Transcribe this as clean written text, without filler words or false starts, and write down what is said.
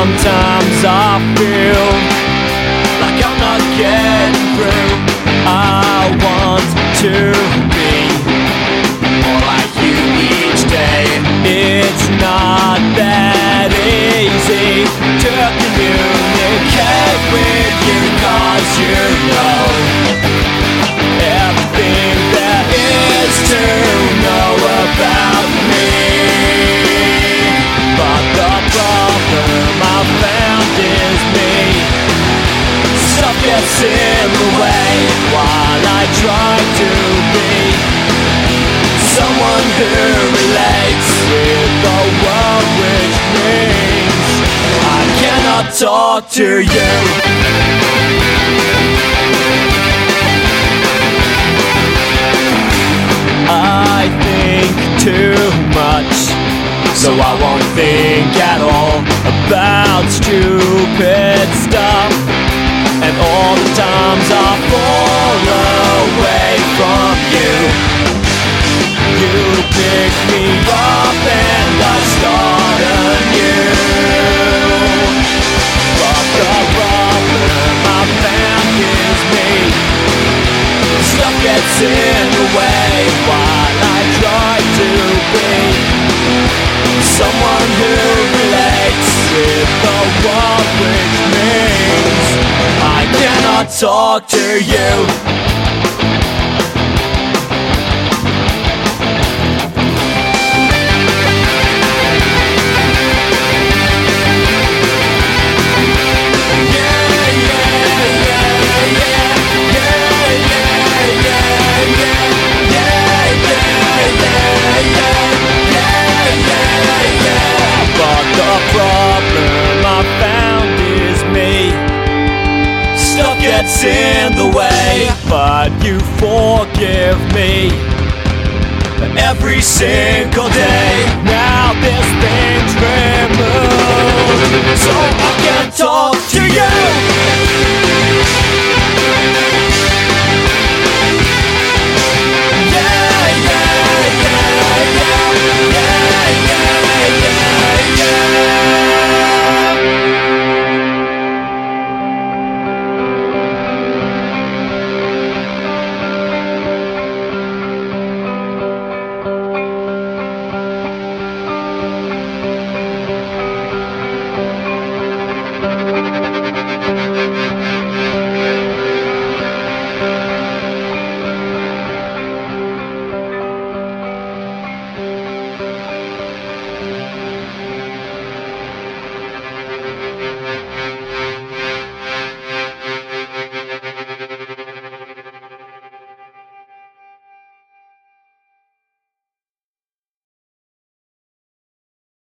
sometimes I feel like I'm not getting through. I want to be more like you each day. It's not that easy to communicate with you, 'cause you know everything there is to know about me. But the problem I found is me. Stuff gets in the way while I try to be someone who relates with the world, which means I cannot talk to you. I think too much, so I won't think at all about stupid stuff. And all the times I fall away from you, you pick me up and I start anew. But the problem I found is me. Stuff gets in the way while I try to be someone who relates with the world, which means I cannot talk to you. Gets in the way, but you forgive me every single day. Now this thing's real.